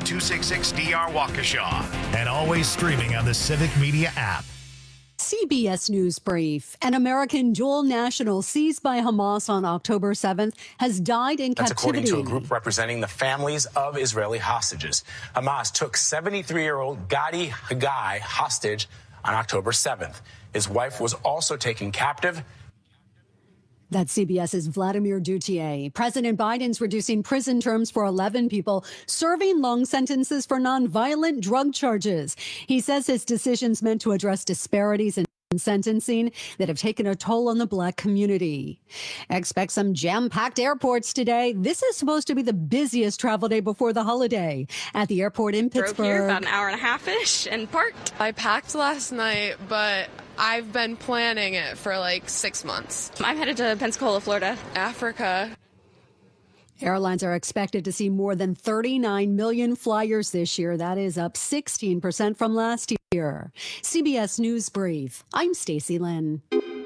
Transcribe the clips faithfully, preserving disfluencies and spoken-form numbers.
two sixty-six D R Waukesha. And always streaming on the Civic Media app. C B S News Brief. An American dual national seized by Hamas on October seventh has died in That's captivity. According to a group representing the families of Israeli hostages. Hamas took seventy-three-year-old Gadi Haggai hostage on October seventh. His wife was also taken captive. That's CBS's Vladimir Duthier. President Biden's reducing prison terms for eleven people serving long sentences for nonviolent drug charges. He says his decision's meant to address disparities in sentencing that have taken a toll on the Black community. Expect some jam-packed airports today. This is supposed to be the busiest travel day before the holiday. At the airport in Pittsburgh. Drove here about an hour and a half-ish and parked. I packed last night, but I've been planning it for like six months. I'm headed to Pensacola, Florida. Africa. Airlines are expected to see more than thirty-nine million flyers this year. That is up sixteen percent from last year. C B S News Brief. I'm Stacey Lynn.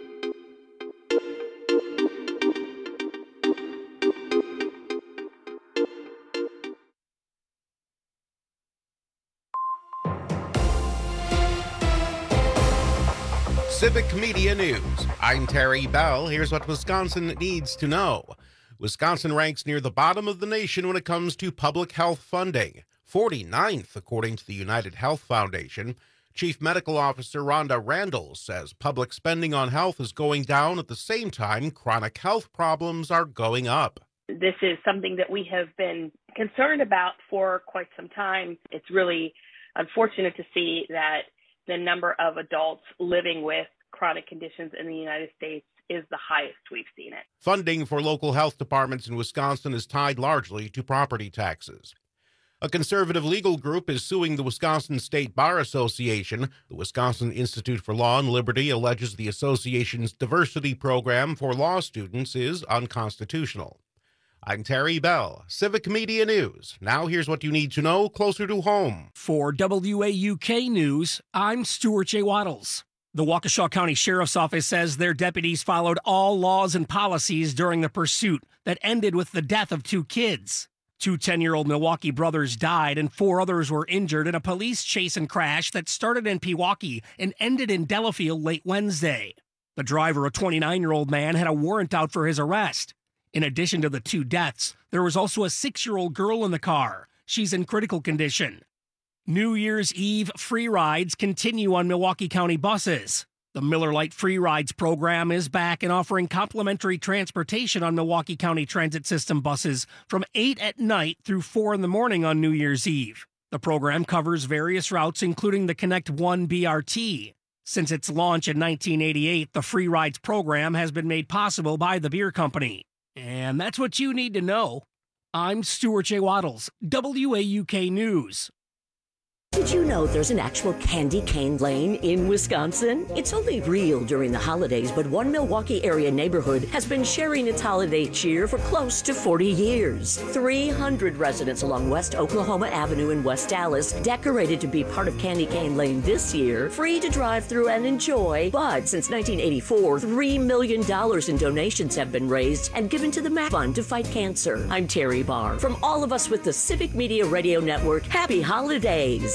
Civic Media News. I'm Terry Bell. Here's what Wisconsin needs to know. Wisconsin ranks near the bottom of the nation when it comes to public health funding, forty-ninth according to the United Health Foundation. Chief Medical Officer Rhonda Randall says public spending on health is going down at the same time chronic health problems are going up. This is something that we have been concerned about for quite some time. It's really unfortunate to see that the number of adults living with chronic conditions in the United States is the highest we've seen it. Funding for local health departments in Wisconsin is tied largely to property taxes. A conservative legal group is suing the Wisconsin State Bar Association. The Wisconsin Institute for Law and Liberty alleges the association's diversity program for law students is unconstitutional. I'm Terry Bell, Civic Media News. Now here's what you need to know closer to home. For W A U K News, I'm Stuart J. Waddles. The Waukesha County Sheriff's Office says their deputies followed all laws and policies during the pursuit that ended with the death of two kids. Two ten-year-old Milwaukee brothers died and four others were injured in a police chase and crash that started in Pewaukee and ended in Delafield late Wednesday. The driver, a twenty-nine-year-old man, had a warrant out for his arrest. In addition to the two deaths, there was also a six-year-old girl in the car. She's in critical condition. New Year's Eve free rides continue on Milwaukee County buses. The Miller Lite Free Rides program is back and offering complimentary transportation on Milwaukee County Transit System buses from eight at night through four in the morning on New Year's Eve. The program covers various routes, including the Connect One B R T. Since its launch in nineteen eighty-eight, the Free Rides program has been made possible by the beer company. And that's what you need to know. I'm Stuart J. Waddles, W A U K News. Did you know there's an actual candy cane lane in Wisconsin? It's only real during the holidays, but one Milwaukee area neighborhood has been sharing its holiday cheer for close to forty years. three hundred residents along West Oklahoma Avenue in West Dallas decorated to be part of Candy Cane Lane this year, free to drive through and enjoy. But since nineteen eighty-four, three million dollars in donations have been raised and given to the MAC Fund to fight cancer. I'm Terry Barr. From all of us with the Civic Media Radio Network, happy holidays.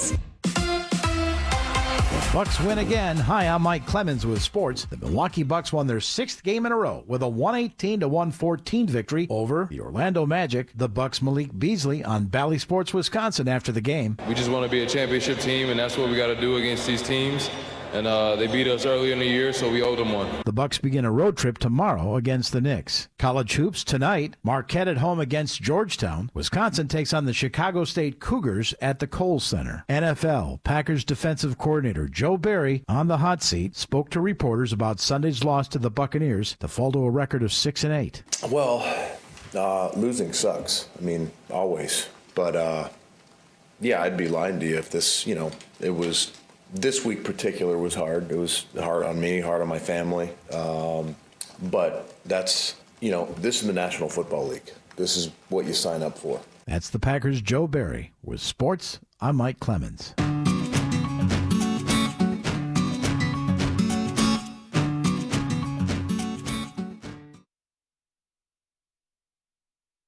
Bucks win again. Hi, I'm Mike Clemens with sports. The Milwaukee Bucks won their sixth game in a row with a one eighteen to one fourteen victory over the Orlando Magic. The Bucks' Malik Beasley on Bally Sports Wisconsin after the game. We just want to be a championship team, and that's what we got to do against these teams. And uh, they beat us early in the year, so we owed them one. The Bucks begin a road trip tomorrow against the Knicks. College hoops tonight. Marquette at home against Georgetown. Wisconsin takes on the Chicago State Cougars at the Kohl Center. N F L. Packers defensive coordinator Joe Barry on the hot seat spoke to reporters about Sunday's loss to the Buccaneers to fall to a record of six and eight. Well, uh, losing sucks. I mean, always. But uh, yeah, I'd be lying to you if this, you know, it was. This week particular was hard. It was hard on me, hard on my family. Um, but that's, you know, this is the National Football League. This is what you sign up for. That's the Packers' Joe Barry. With sports, I'm Mike Clemens.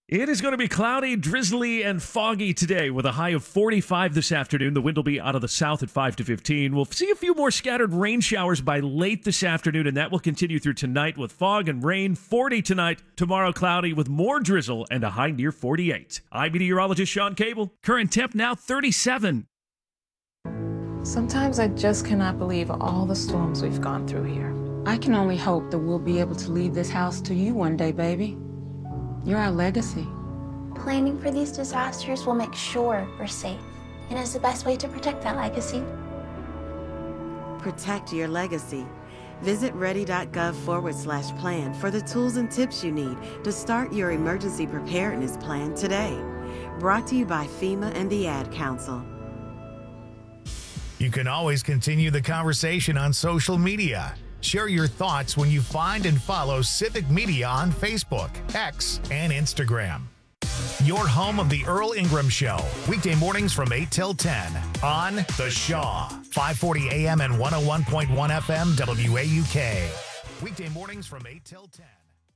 It is going to be cloudy, drizzly, and foggy today with a high of forty-five this afternoon. The wind will be out of the south at five to fifteen. We'll see a few more scattered rain showers by late this afternoon, and that will continue through tonight with fog and rain. forty tonight, tomorrow cloudy with more drizzle and a high near forty-eight. I'm meteorologist Sean Cable. Current temp now thirty-seven. Sometimes I just cannot believe all the storms we've gone through here. I can only hope that we'll be able to leave this house to you one day, baby. You're our legacy. Planning for these disasters will make sure we're safe, and is the best way to protect that legacy. Protect your legacy. Visit ready.gov forward slash plan for the tools and tips you need to start your emergency preparedness plan today. Brought to you by FEMA and the Ad Council. You can always continue the conversation on social media. Share your thoughts when you find and follow Civic Media on Facebook, X, and Instagram. Your home of the Earl Ingram Show, weekday mornings from eight till ten on The Shaw, five forty A M and one oh one point one F M W A U K. Weekday mornings from eight till ten.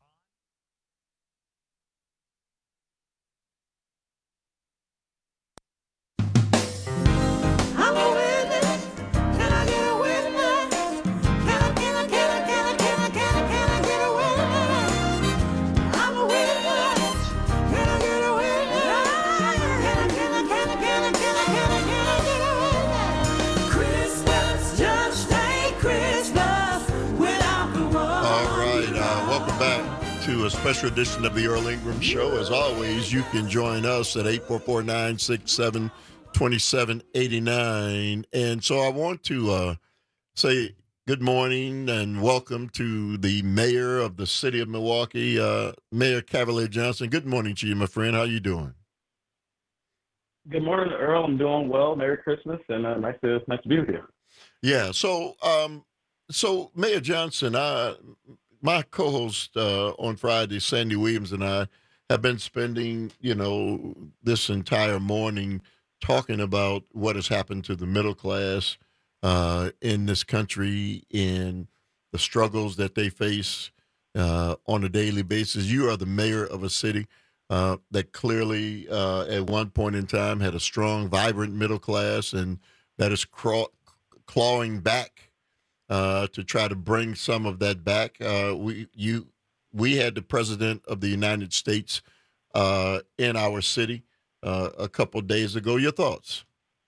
I'm a witness. Can I get a witness? Can I, can I, can I, can I, can I, can I, can I get a witness? I'm a witness. Can I get a witness? Can I, can I, can I, can I, can I, can I, can I get a witness? Christmas just ain't Christmas without the one. All right, uh, welcome back to a special edition of the Earl Ingram Show. As always, you can join us at eight four four, nine six seven, two seven eight nine. And so I want to uh, say good morning and welcome to the mayor of the city of Milwaukee, uh, Mayor Cavalier Johnson. Good morning to you, my friend. How you doing? Good morning, Earl. I'm doing well. Merry Christmas, and uh, nice to nice to be with you. Yeah. So, um, so Mayor Johnson, I, my co-host uh, on Friday, Sandy Williams, and I have been spending, you know, this entire morning talking about what has happened to the middle class uh, in this country and the struggles that they face uh, on a daily basis. You are the mayor of a city uh, that clearly uh, at one point in time had a strong, vibrant middle class, and that is craw- clawing back uh, to try to bring some of that back. Uh, we, you, we had the president of the United States uh, in our city Uh, a couple of days ago. Your thoughts?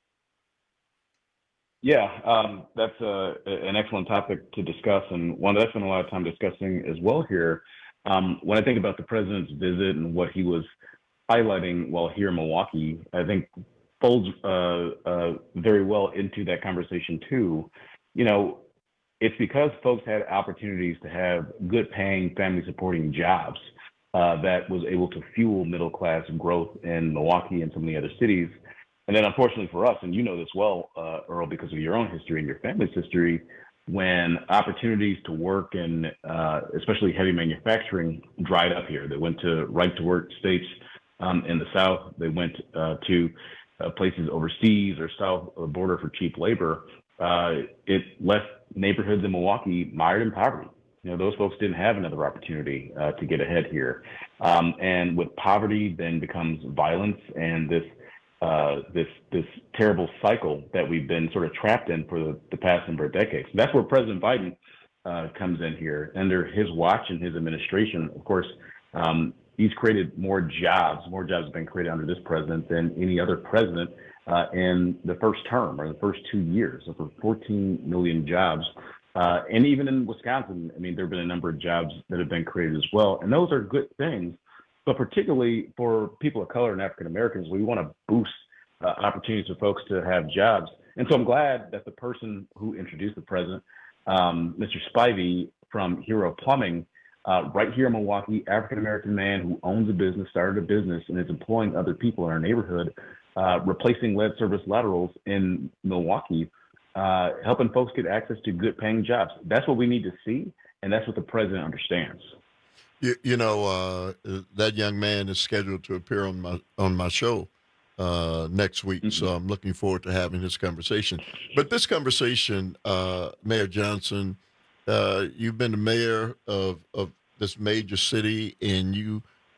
Yeah, um, that's a, an excellent topic to discuss, and one that I spent a lot of time discussing as well here. Um, when I think about the president's visit and what he was highlighting while here in Milwaukee, I think folds uh, uh, very well into that conversation too. You know, it's because folks had opportunities to have good-paying, family-supporting jobs Uh, that was able to fuel middle-class growth in Milwaukee and some of the other cities. And then unfortunately for us, and you know this well, uh, Earl, because of your own history and your family's history, when opportunities to work in uh, especially heavy manufacturing dried up here, they went to right-to-work states um, in the South, they went uh, to uh, places overseas or south of the border for cheap labor, uh, it left neighborhoods in Milwaukee mired in poverty. You know, those folks didn't have another opportunity uh, to get ahead here. Um, and with poverty then becomes violence and this uh, this this terrible cycle that we've been sort of trapped in for the, the past number of decades. And that's where President Biden uh, comes in here. Under his watch and his administration, of course, um, he's created more jobs. More jobs have been created under this president than any other president uh, in the first term or the first two years. Over fourteen million jobs. Uh, and even in Wisconsin, I mean, there have been a number of jobs that have been created as well. And those are good things. But particularly for people of color and African Americans, we want to boost uh, opportunities for folks to have jobs. And so I'm glad that the person who introduced the president, um, Mister Spivey from Hero Plumbing, uh, right here in Milwaukee, African American man who owns a business, started a business, and is employing other people in our neighborhood, uh, replacing lead service laterals in Milwaukee. Uh, helping folks get access to good paying jobs. That's what we need to see, and that's what the president understands. You, you know, uh, that young man is scheduled to appear on my on my show uh, next week, mm-hmm. so I'm looking forward to having this conversation. But this conversation, uh, Mayor Johnson, uh, you've been the mayor of, of this major city, and you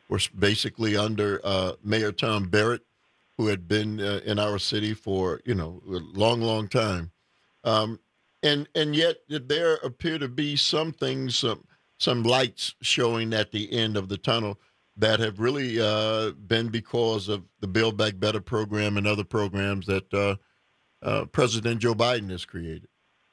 were basically under uh, Mayor Tom Barrett, who had been uh, in our city for, you know, a long, long time. Um, and and yet there appear to be some things, some, some lights showing at the end of the tunnel that have really uh, been because of the Build Back Better program and other programs that uh, uh, President Joe Biden has created.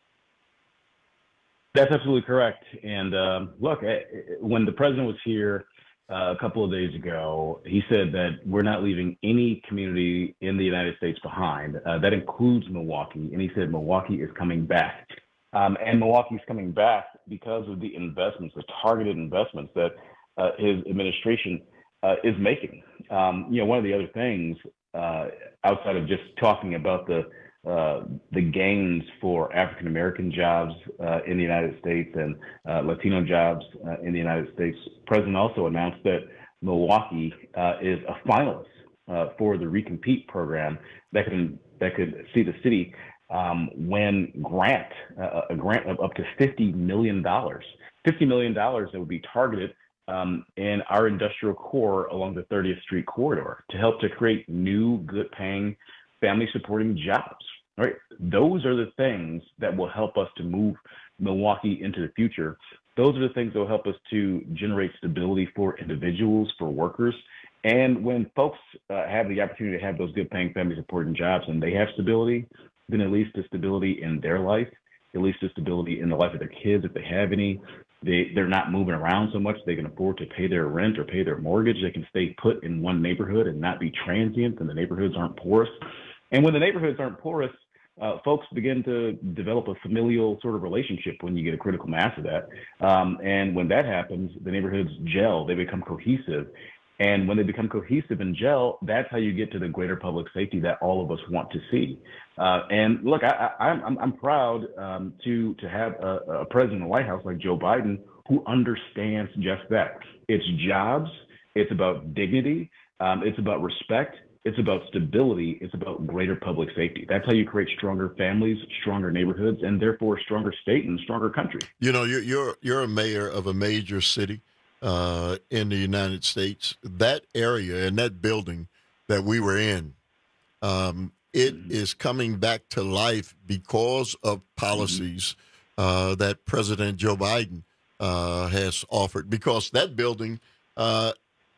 That's absolutely correct. And um, look, when the president was here uh, a couple of days ago, he said that we're not leaving any community in the United States behind. Uh, that includes Milwaukee. And he said Milwaukee is coming back. Um, and Milwaukee's coming back because of the investments, the targeted investments that uh, his administration uh, is making. Um, you know, one of the other things uh, outside of just talking about the uh, the gains for African American jobs uh, in the United States and uh, Latino jobs uh, in the United States, the president also announced that Milwaukee uh, is a finalist uh, for the Recompete program that can that could see the city um, win grant uh, a grant of up to fifty million dollars. fifty million dollars that would be targeted um, in our industrial core along the thirtieth Street corridor to help to create new, good-paying, family-supporting jobs. Right? Those are the things that will help us to move Milwaukee into the future. Those are the things that will help us to generate stability for individuals, for workers. And when folks uh, have the opportunity to have those good-paying, family-supporting jobs and they have stability, then it leads to stability in their life. It leads to stability in the life of their kids if they have any. They, they're not moving around so much. They can afford to pay their rent or pay their mortgage. They can stay put in one neighborhood and not be transient, and the neighborhoods aren't porous. And when the neighborhoods aren't porous, uh, folks begin to develop a familial sort of relationship when you get a critical mass of that. Um, and when that happens, the neighborhoods gel. They become cohesive. And when they become cohesive and gel, that's how you get to the greater public safety that all of us want to see. Uh, and look, I, I, I'm, I'm proud um, to to have a, a president in the White House like Joe Biden who understands just that. It's jobs. It's about dignity. Um, it's about respect. It's about stability. It's about greater public safety. That's how you create stronger families, stronger neighborhoods, and therefore a stronger state and a stronger country. You know, you're you're, you're a mayor of a major city uh, in the United States. That area and that building that we were in, um, it mm-hmm. is coming back to life because of policies mm-hmm. uh, that President Joe Biden uh, has offered. Because that building, uh,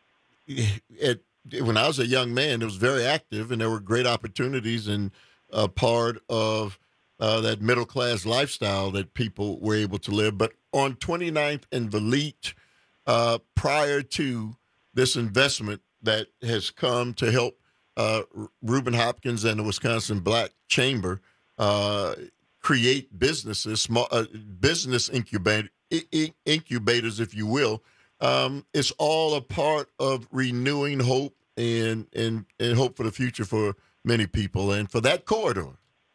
it, when I was a young man, it was very active, and there were great opportunities and uh, part of uh, that middle-class lifestyle that people were able to live. But on twenty-ninth and Valete, uh, prior to this investment that has come to help uh, Reuben Hopkins and the Wisconsin Black Chamber uh, create businesses, small uh, business incubator, incubators, if you will, Um, it's all a part of renewing hope and, and and hope for the future for many people and for that corridor.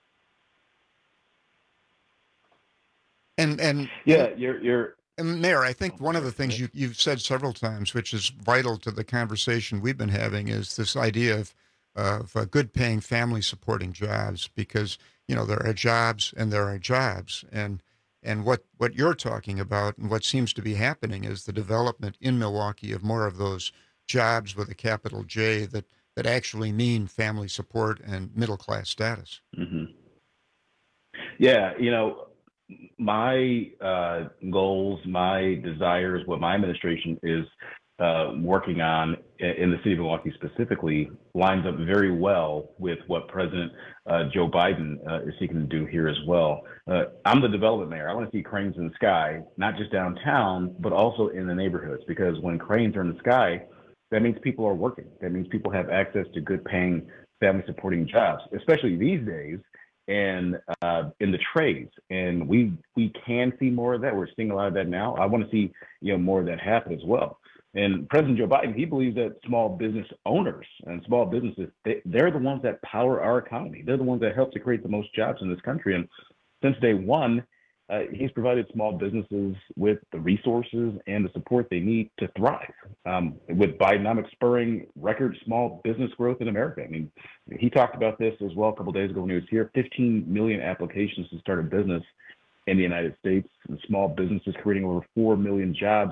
And and yeah, you're you're and Mayor, I think one of the things you you've said several times, which is vital to the conversation we've been having, is this idea of of uh, good paying family supporting jobs, because you know there are jobs and there are jobs and. And what, what you're talking about and what seems to be happening is the development in Milwaukee of more of those jobs with a capital J that, that actually mean family support and middle-class status. Mm-hmm. Yeah, you know, my uh, goals, my desires, what my administration is uh, working on in the city of Milwaukee specifically lines up very well with what President uh, Joe Biden uh, is seeking to do here as well. Uh, I'm the development mayor. I want to see cranes in the sky, not just downtown, but also in the neighborhoods, because when cranes are in the sky, that means people are working. That means people have access to good paying, family supporting jobs, especially these days and uh, in the trades. And we we can see more of that. We're seeing a lot of that now. I want to see you know more of that happen as well. And President Joe Biden, he believes that small business owners and small businesses, they, they're the ones that power our economy. They're the ones that help to create the most jobs in this country. And since day one, uh, he's provided small businesses with the resources and the support they need to thrive. Um, with Bidenomics spurring record small business growth in America. I mean, he talked about this as well a couple of days ago when he was here. fifteen million applications to start a business in the United States, and small businesses creating over four million jobs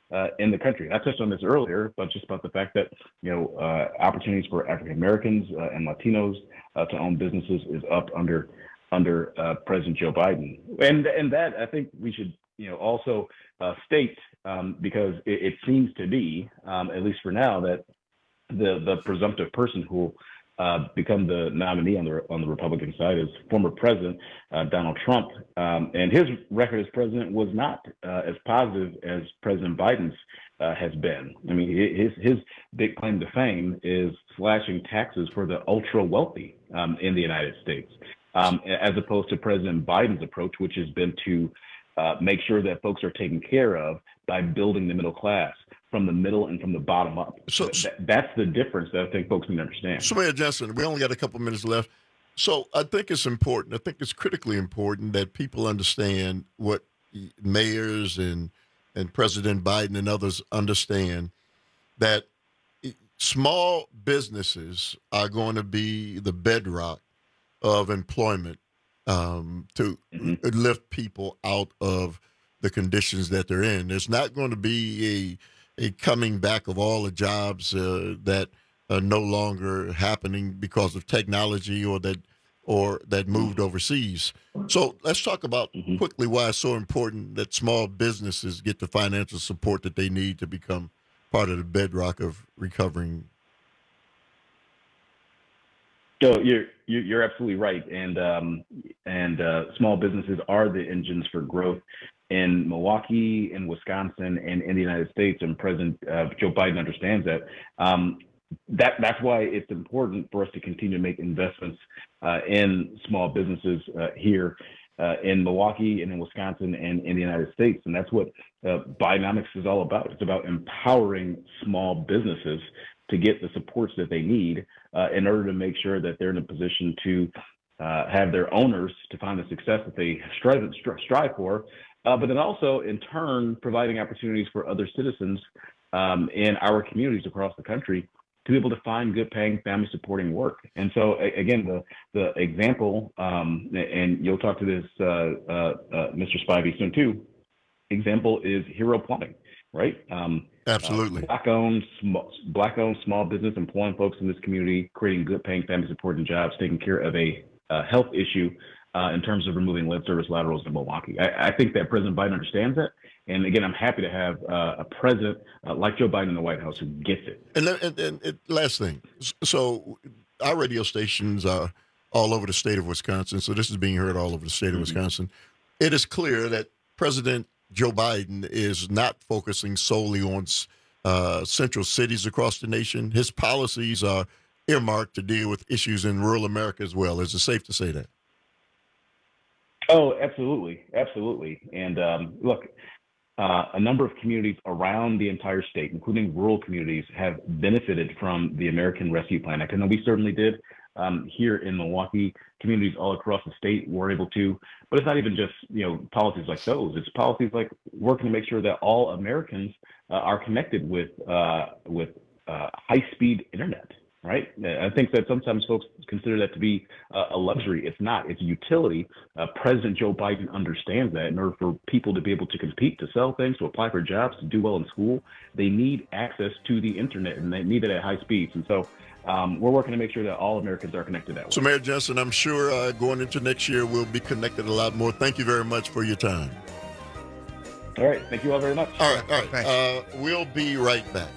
uh, in the country. I touched on this earlier, but just about the fact that, you know, uh, opportunities for African Americans uh, and Latinos uh, to own businesses is up under under uh, President Joe Biden. And and that I think we should, you know, also uh, state um, because it, it seems to be, um, at least for now, that the the presumptive person who uh, become the nominee on the on the Republican side is former President uh, Donald Trump, um, and his record as president was not uh, as positive as President Biden's uh, has been. I mean, his his big claim to fame is slashing taxes for the ultra wealthy um, in the United States, um, as opposed to President Biden's approach, which has been to uh, make sure that folks are taken care of by building the middle class from the middle and from the bottom up. So that, that's the difference that I think folks need to understand. So, Mayor Johnson, we only got a couple minutes left. So I think it's important. I think it's critically important that people understand what mayors and and President Biden and others understand, that small businesses are going to be the bedrock of employment um, to mm-hmm. lift people out of the conditions that they're in. There's not going to be a, a coming back of all the jobs uh, that are no longer happening because of technology or that or that moved overseas. So let's talk about mm-hmm. quickly why it's so important that small businesses get the financial support that they need to become part of the bedrock of recovering. So you're you're absolutely right, and um, and uh, small businesses are the engines for growth in Milwaukee, in Wisconsin, and in the United States. And President uh, Joe Biden understands that. Um, that that's why it's important for us to continue to make investments uh, in small businesses uh, here uh, in Milwaukee and in Wisconsin and in the United States. And that's what uh, Bidenomics is all about. It's about empowering small businesses to get the supports that they need uh, in order to make sure that they're in a position to uh, have their owners to find the success that they strive, strive for, uh, but then also in turn providing opportunities for other citizens um, in our communities across the country to be able to find good paying family supporting work. And so a- again, the the example, um, and you'll talk to this, uh, uh, uh, Mister Spivey soon too, example is Hero Plumbing, right? Um, Absolutely. Uh, black owned, small, black owned small business employing folks in this community, creating good paying family supporting jobs, taking care of a uh, health issue uh, in terms of removing lead service laterals in Milwaukee. I, I think that President Biden understands that. And again, I'm happy to have uh, a president uh, like Joe Biden in the White House who gets it. And, and, and, and last thing, so our radio stations are all over the state of Wisconsin, so this is being heard all over the state of mm-hmm. Wisconsin. It is clear that President Joe Biden is not focusing solely on uh, central cities across the nation. His policies are earmarked to deal with issues in rural America as well. Is it safe to say that? Oh, absolutely. Absolutely. And um, look, Uh, a number of communities around the entire state, including rural communities, have benefited from the American Rescue Plan Act. I know we certainly did um, here in Milwaukee. Communities all across the state were able to, but it's not even just, you know, policies like those. It's policies like working to make sure that all Americans uh, are connected with uh, with uh, high-speed internet. Right. I think that sometimes folks consider that to be uh, a luxury. It's not. It's a utility. Uh, President Joe Biden understands that in order for people to be able to compete, to sell things, to apply for jobs, to do well in school, they need access to the internet, and they need it at high speeds. And so um, we're working to make sure that all Americans are connected that way. So, Mayor Johnson, I'm sure uh, going into next year, we'll be connected a lot more. Thank you very much for your time. All right. Thank you all very much. All right. All right. Uh, we'll be right back.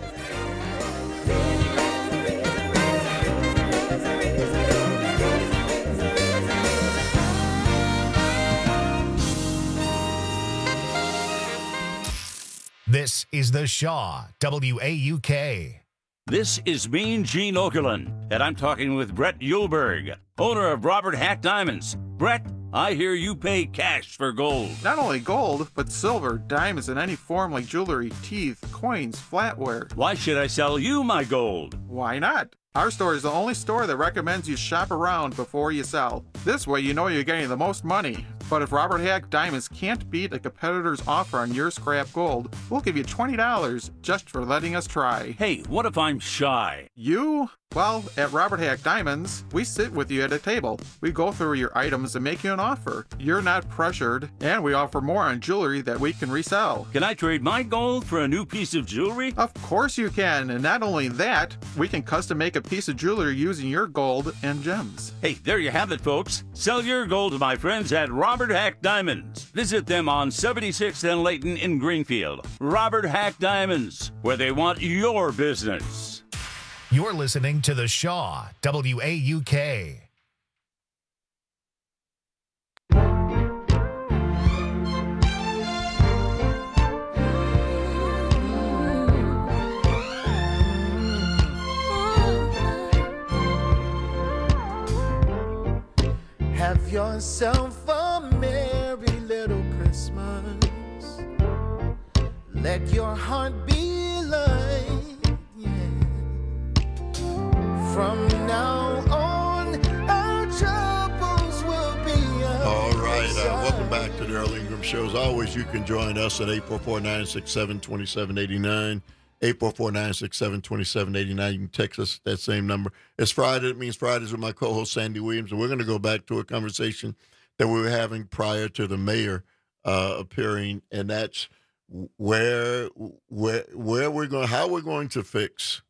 This is The Shaw, W A U K. This is Mean Gene Okerlund, and I'm talking with Brett Yulberg, owner of Robert Hack Diamonds. Brett, I hear you pay cash for gold. Not only gold, but silver, diamonds in any form like jewelry, teeth, coins, flatware. Why should I sell you my gold? Why not? Our store is the only store that recommends you shop around before you sell. This way you know you're getting the most money. But if Robert Hack Diamonds can't beat a competitor's offer on your scrap gold, we'll give you twenty dollars just for letting us try. Hey, what if I'm shy? You? Well, at Robert Hack Diamonds, we sit with you at a table. We go through your items and make you an offer. You're not pressured, and we offer more on jewelry that we can resell. Can I trade my gold for a new piece of jewelry? Of course you can, and not only that, we can custom make a piece of jewelry using your gold and gems. Hey, there you have it, folks. Sell your gold to my friends at Robert Hack Diamonds. Visit them on seventy-sixth and Layton in Greenfield. Robert Hack Diamonds, where they want your business. You're listening to The Shaw, W A U K. Have yourself a merry little Christmas. Let your heart be light. From now on, our troubles will be out. All right. Uh, welcome back to the Earl Ingram Show. As always, you can join us at eight four four, nine six seven, two seven eight nine. eight four four, nine six seven, two seven eight nine. You can text us that same number. It's Friday. It means Fridays with my co-host, Sandy Williams. And we're going to go back to a conversation that we were having prior to the mayor uh, appearing. And that's where, where, where we're going, how we're going to fix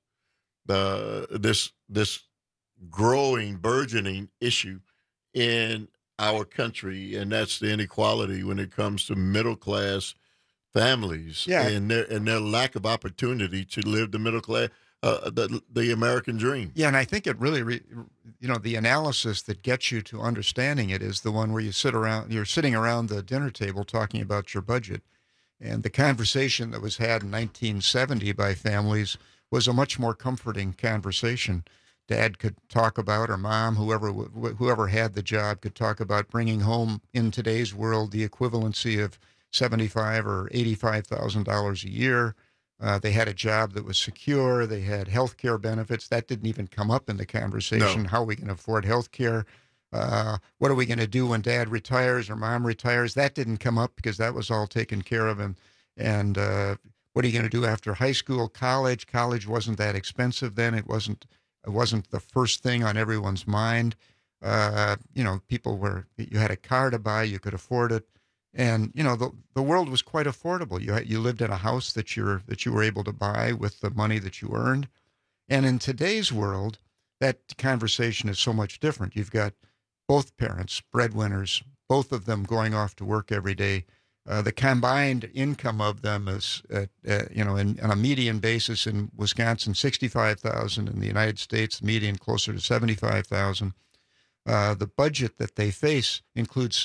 the this this growing, burgeoning issue in our country, and that's the inequality when it comes to middle class families Yeah. and their and their lack of opportunity to live the middle class, uh, the the American dream. Yeah, and I think it really, re, you know, the analysis that gets you to understanding it is the one where you sit around, you're sitting around the dinner table talking about your budget, and the conversation that was had in nineteen seventy by families was a much more comforting conversation. Dad could talk about, or mom, whoever whoever had the job, could talk about bringing home in today's world the equivalency of seventy-five or eighty-five thousand dollars a year. Uh, they had a job that was secure. They had health care benefits. That didn't even come up in the conversation. No. How are we going to afford health care? Uh, what are we going to do when dad retires or mom retires? That didn't come up because that was all taken care of. And, and uh, what are you going to do after high school, college? College wasn't that expensive then. It wasn't, it wasn't the first thing on everyone's mind. Uh, you know, people were, you had a car to buy, you could afford it. And, you know, the the world was quite affordable. You had, you lived in a house that you're that you were able to buy with the money that you earned. And in today's world, that conversation is so much different. You've got both parents, breadwinners, both of them going off to work every day. Uh, the combined income of them is, uh, uh, you know, in, on a median basis in Wisconsin, sixty-five thousand. In the United States, the median closer to seventy-five thousand. Uh, the budget that they face includes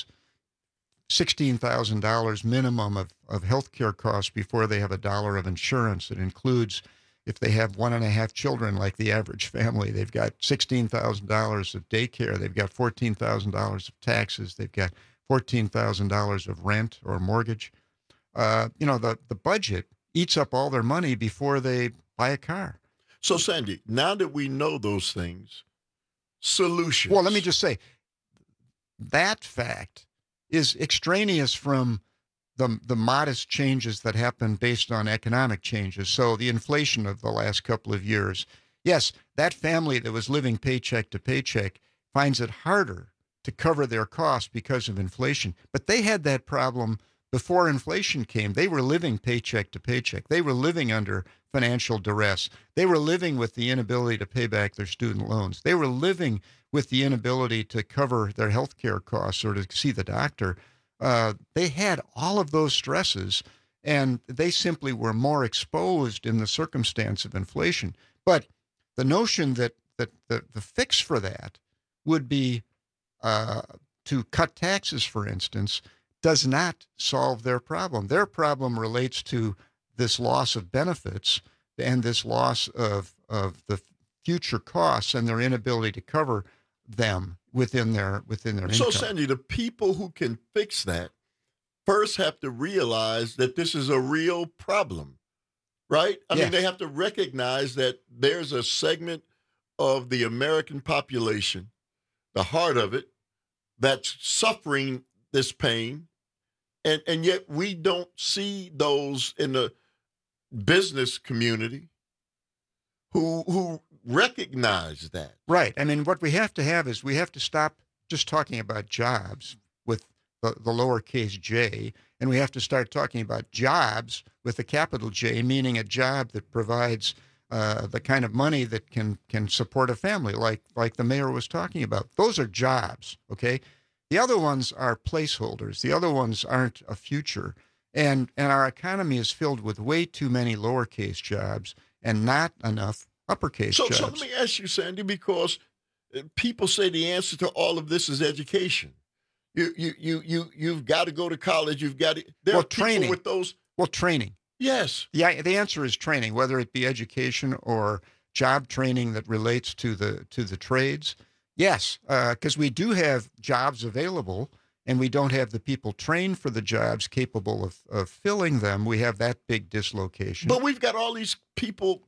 sixteen thousand dollars minimum of, of health care costs before they have a dollar of insurance. It includes, if they have one and a half children, like the average family, they've got sixteen thousand dollars of daycare. They've got fourteen thousand dollars of taxes. They've got fourteen thousand dollars of rent or mortgage. Uh, you know, the, the budget eats up all their money before they buy a car. So, Sandy, now that we know those things, solutions. Well, let me just say, that fact is extraneous from the the modest changes that happen based on economic changes. So the inflation of the last couple of years, yes, that family that was living paycheck to paycheck finds it harder to cover their costs because of inflation. But they had that problem before inflation came. They were living paycheck to paycheck. They were living under financial duress. They were living with the inability to pay back their student loans. They were living with the inability to cover their health care costs or to see the doctor. Uh, they had all of those stresses, and they simply were more exposed in the circumstance of inflation. But the notion that, that the, the fix for that would be uh, to cut taxes, for instance, does not solve their problem. Their problem relates to this loss of benefits and this loss of, of the future costs and their inability to cover them within their within their So, income. Sandy, the people who can fix that first have to realize that this is a real problem, right? I Yes. mean, they have to recognize that there's a segment of the American population, the heart of it, that's suffering this pain, and and yet we don't see those in the business community who who recognize that. Right. I mean, what we have to have is we have to stop just talking about jobs with the, the lowercase j, and we have to start talking about jobs with a capital J, meaning a job that provides uh, the kind of money that can can support a family, like like the mayor was talking about. Those are jobs, okay? The other ones are placeholders. The other ones aren't a future. And and our economy is filled with way too many lowercase jobs and not enough uppercase So, jobs. so let me ask you, Sandy, because people say the answer to all of this is education. You you you you you've got to go to college. You've got to. There well, are people training. with those. Well, training. Yes. Yeah, the answer is training, whether it be education or job training that relates to the to the trades. Yes, because uh, we do have jobs available, and we don't have the people trained for the jobs capable of, of filling them. We have that big dislocation. But we've got all these people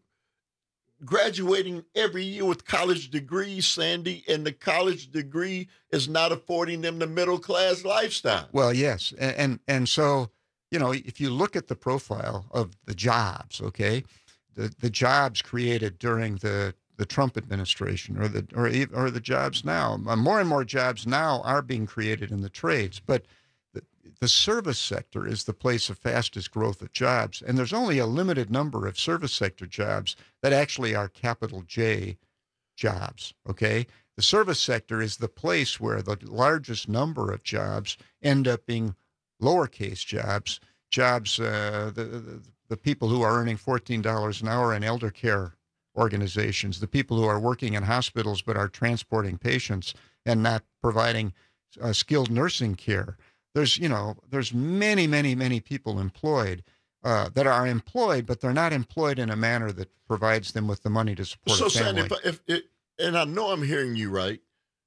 graduating every year with college degrees, Sandy, and the college degree is not affording them the middle class lifestyle. Well, yes, and, and and so you know, if you look at the profile of the jobs, okay, the the jobs created during the the Trump administration, or the or or the jobs now, more and more jobs now are being created in the trades, but the, the service sector is the place of fastest growth of jobs, and there's only a limited number of service sector jobs that actually are capital J jobs. Okay, the service sector is the place where the largest number of jobs end up being lowercase jobs, jobs uh, the, the the people who are earning fourteen dollars an hour in elder care organizations, the people who are working in hospitals but are transporting patients and not providing uh, skilled nursing care. There's, you know, there's many, many, many people employed uh, that are employed, but they're not employed in a manner that provides them with the money to support So, a family. Sandy, if, if it, and I know I'm hearing you right.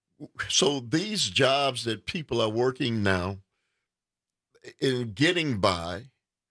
So these jobs that people are working now in getting by,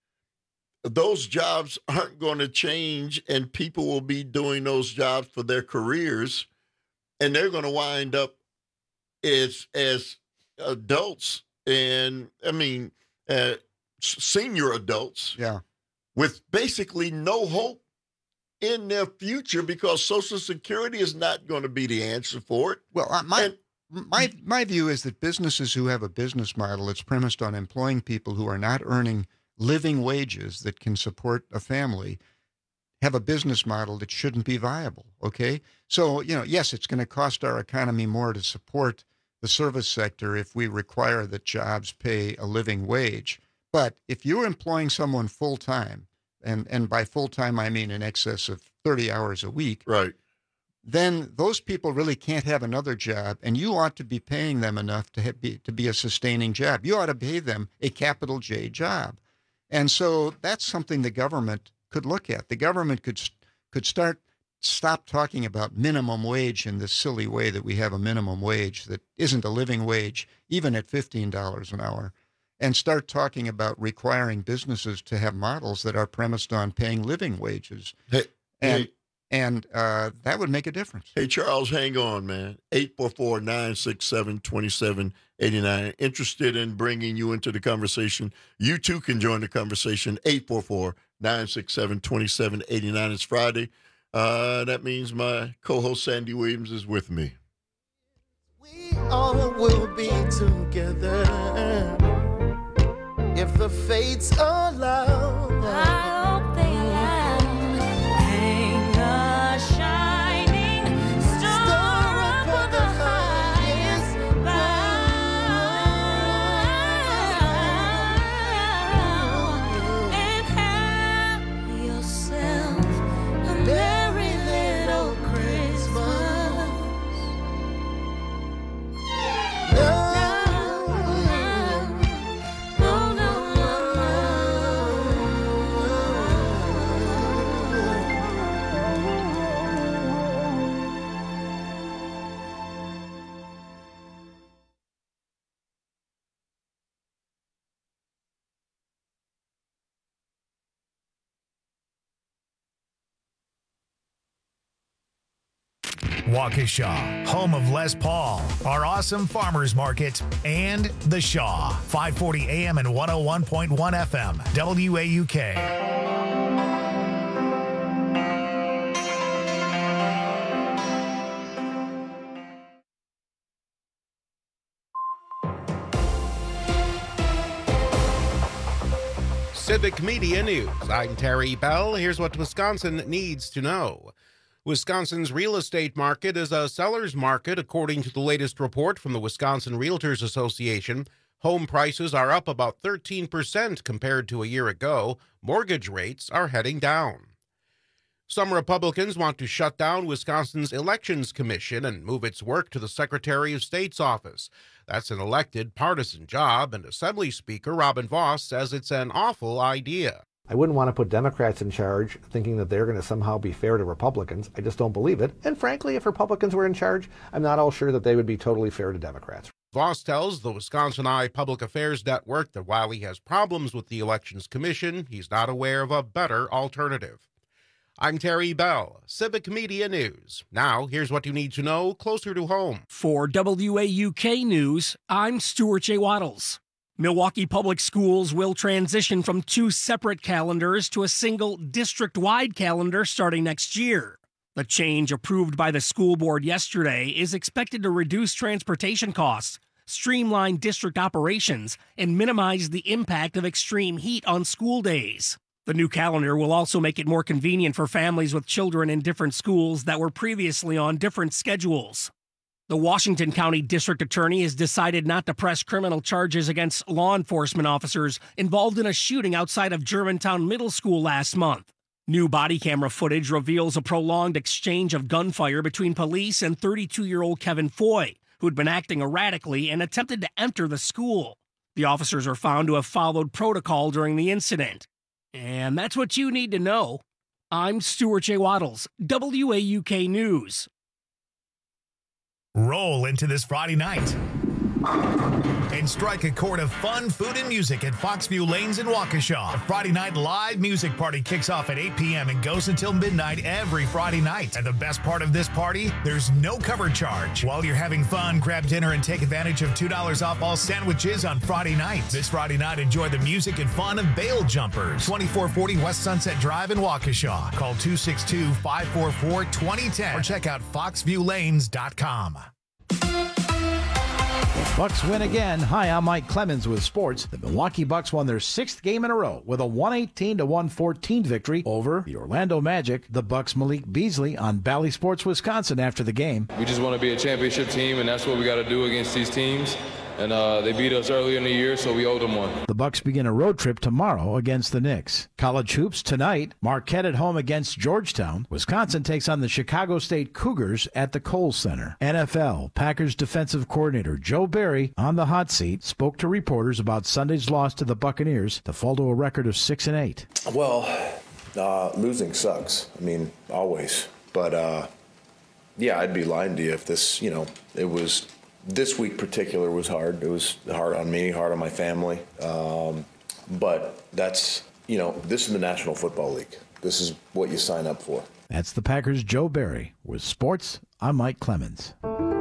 those jobs aren't going to change, and people will be doing those jobs for their careers, and they're going to wind up as as adults, and I mean uh, senior adults, yeah, with basically no hope in their future because Social Security is not going to be the answer for it. Well, uh, my And- my my view is that businesses who have a business model that's premised on employing people who are not earning living wages that can support a family have a business model that shouldn't be viable. Okay, so you know, yes, it's going to cost our economy more to support the service sector if we require that jobs pay a living wage. But if you're employing someone full time, and and by full time I mean in excess of thirty hours a week, right? Then those people really can't have another job, and you ought to be paying them enough to have, be to be a sustaining job. You ought to pay them a capital J job, and so that's something the government could look at. The government could could start stop talking about minimum wage in this silly way that we have a minimum wage that isn't a living wage, even at fifteen dollars an hour, and start talking about requiring businesses to have models that are premised on paying living wages. Hey, and hey. and uh, that would make a difference. Hey, Charles, hang on, man. eight four four, nine six seven, two seven eight nine. Interested in bringing you into the conversation. You too can join the conversation. eight four four, nine six seven, two seven eight nine. It's Friday. Uh, that means my co-host Sandy Williams is with me. We all will be together if the fates allow. I hope they allow. Hang a shining star upon the highest bough, and have yourself a merry little Christmas. No, no, Waukesha, home of Les Paul, our awesome farmers market, and The Shaw, five forty A M and one oh one point one F M, W A U K. Civic Media News. I'm Terry Bell. Here's what Wisconsin needs to know. Wisconsin's real estate market is a seller's market, according to the latest report from the Wisconsin Realtors Association. Home prices are up about thirteen percent compared to a year ago. Mortgage rates are heading down. Some Republicans want to shut down Wisconsin's Elections Commission and move its work to the Secretary of State's office. That's an elected partisan job, and Assembly Speaker Robin Vos says it's an awful idea. I wouldn't want to put Democrats in charge thinking that they're going to somehow be fair to Republicans. I just don't believe it. And frankly, if Republicans were in charge, I'm not all sure that they would be totally fair to Democrats. Vos tells the Wisconsin Eye Public Affairs Network that while he has problems with the Elections Commission, he's not aware of a better alternative. I'm Terry Bell, Civic Media News. Now, here's what you need to know closer to home. For W A U K News, I'm Stuart J. Waddles. Milwaukee Public Schools will transition from two separate calendars to a single district-wide calendar starting next year. The change approved by the school board yesterday is expected to reduce transportation costs, streamline district operations, and minimize the impact of extreme heat on school days. The new calendar will also make it more convenient for families with children in different schools that were previously on different schedules. The Washington County District Attorney has decided not to press criminal charges against law enforcement officers involved in a shooting outside of Germantown Middle School last month. New body camera footage reveals a prolonged exchange of gunfire between police and thirty-two-year-old Kevin Foy, who'd been acting erratically and attempted to enter the school. The officers are found to have followed protocol during the incident. And that's what you need to know. I'm Stuart J. Waddles, W A U K News. Roll into this Friday night and strike a chord of fun, food, and music at Foxview Lanes in Waukesha. The Friday night live music party kicks off at eight p.m. and goes until midnight every Friday night. And the best part of this party, there's no cover charge. While you're having fun, grab dinner and take advantage of two dollars off all sandwiches on Friday night. This Friday night, enjoy the music and fun of Bail Jumpers. twenty-four forty West Sunset Drive in Waukesha. Call two six two, five four four, two zero one zero or check out fox view lanes dot com. Bucks win again. Hi, I'm Mike Clemens with sports. The Milwaukee Bucks won their sixth game in a row with a one eighteen to one fourteen victory over the Orlando Magic. The Bucks' Malik Beasley on Bally Sports Wisconsin after the game. We just want to be a championship team, and that's what we got to do against these teams. And uh, they beat us earlier in the year, so we owed them one. The Bucks begin a road trip tomorrow against the Knicks. College hoops tonight. Marquette at home against Georgetown. Wisconsin takes on the Chicago State Cougars at the Kohl Center. N F L. Packers defensive coordinator Joe Barry on the hot seat spoke to reporters about Sunday's loss to the Buccaneers to fall to a record of six and eight. Well, uh, losing sucks. I mean, always. But uh, yeah, I'd be lying to you if this, you know, it was. This week particular was hard. It was hard on me, hard on my family. Um, but that's, you know, this is the National Football League. This is what you sign up for. That's the Packers' Joe Barry. With sports, I'm Mike Clemens.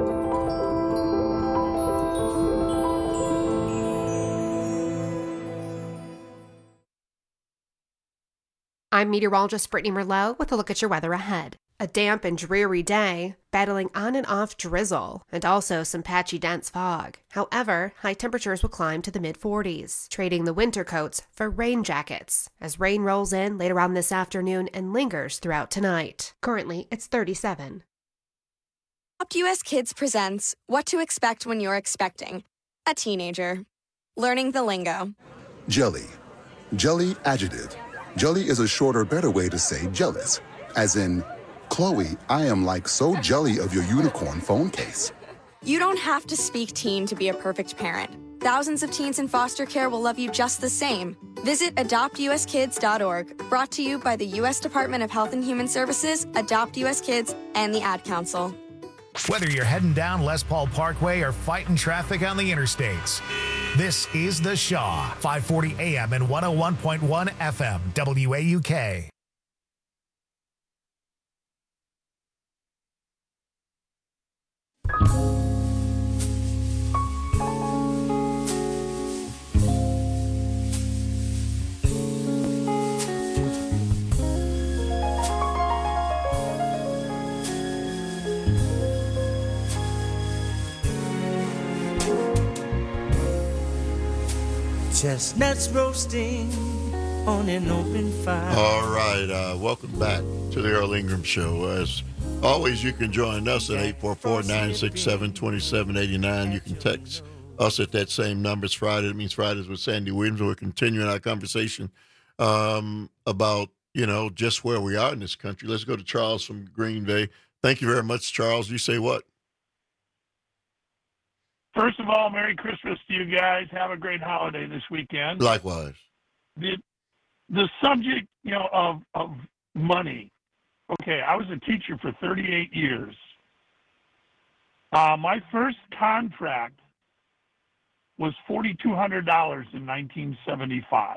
I'm meteorologist Brittany Merlot with a look at your weather ahead. A damp and dreary day, battling on and off drizzle, and also some patchy dense fog. However, high temperatures will climb to the mid forties, trading the winter coats for rain jackets, as rain rolls in later on this afternoon and lingers throughout tonight. Currently, it's thirty-seven. Adopt U S Kids presents What to Expect When You're Expecting a Teenager. Learning the lingo. Jelly. Jelly adjective. Jelly is a shorter, better way to say jealous, as in, Chloe, I am like so jelly of your unicorn phone case. You don't have to speak teen to be a perfect parent. Thousands of teens in foster care will love you just the same. Visit adopt u s kids dot org, brought to you by the U S Department of Health and Human Services, Adopt U S Kids, and the Ad Council. Whether you're heading down Les Paul Parkway or fighting traffic on the interstates, this is The Shaw, five forty A M and one oh one point one F M, W A U K. Chestnuts roasting on an open fire. All right. Uh, welcome back to the Earl Ingram Show. As always, you can join us at eight four four, nine six seven, two seven eight nine. You can text us at that same number. It's Friday. It means Fridays with Sandy Williams. We're continuing our conversation um, about, you know, just where we are in this country. Let's go to Charles from Green Bay. Thank you very much, Charles. You say what? First of all, Merry Christmas to you guys. Have a great holiday this weekend. Likewise. The, the subject, you know, of, of money. Okay, I was a teacher for thirty-eight years. Uh, my first contract was four thousand two hundred dollars in nineteen seventy-five.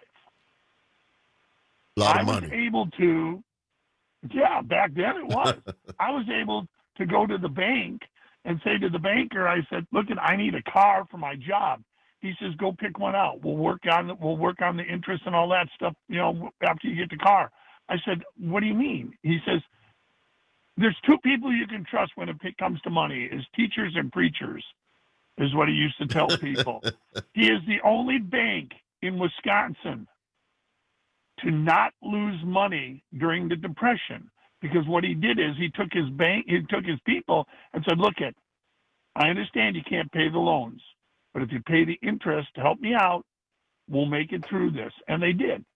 A lot of I money. was able to, yeah, back then it was. I was able to go to the bank and say to the banker, I said, look, I need a car for my job. He says, go pick one out. We'll work on the, we'll work on the interest and all that stuff, you know, after you get the car. I said, what do you mean? He says, there's two people you can trust when it comes to money, is teachers and preachers, is what he used to tell people. He is the only bank in Wisconsin to not lose money during the Depression, because what he did is he took his bank, he took his people and said, look it, I understand you can't pay the loans, but if you pay the interest to help me out, we'll make it through this. And they did.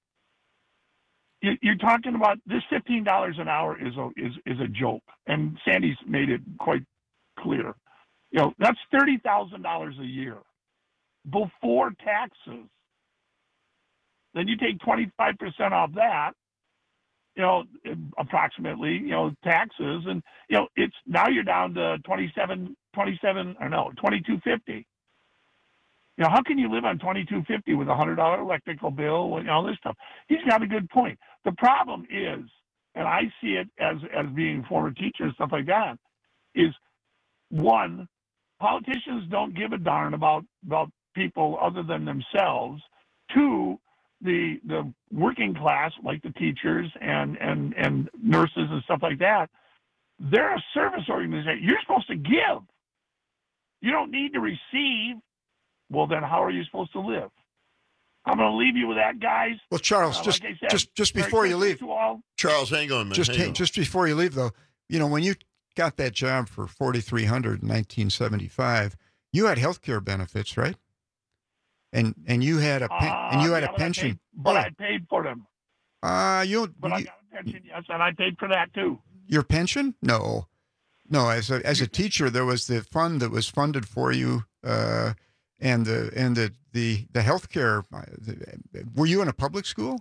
You're talking about this fifteen dollars an hour is a, is, is a joke. And Sandy's made it quite clear. You know, that's thirty thousand dollars a year before taxes. Then you take twenty-five percent off that, you know, approximately, you know, taxes. And, you know, it's now you're down to twenty-seven, twenty-seven, or no, twenty-two fifty. You know, how can you live on twenty-two fifty with a hundred dollar electrical bill and all this stuff? He's got a good point. The problem is, and I see it as as being a former teacher and stuff like that, is one, politicians don't give a darn about about people other than themselves. Two, the the working class, like the teachers and and and nurses and stuff like that, they're a service organization. You're supposed to give. You don't need to receive. Well, then how are you supposed to live? I'm going to leave you with that, guys. Well, Charles, Uh, just like I said, just just Merry before you Christmas leave, to all. Charles, hang on, man. just hang hey, on. just before you leave, though, you know, when you got that job for forty-three hundred in nineteen seventy-five, you had health care benefits, right? And and you had a pen, and you Uh, had yeah, a but I pension. paid- But Oh, I paid for them. uh, you, But I you got a pension, yes, and I paid for that too. your pension? No, no. As a as a teacher, there was the fund that was funded for you, uh, and the and the the the health care. Were you in a public school?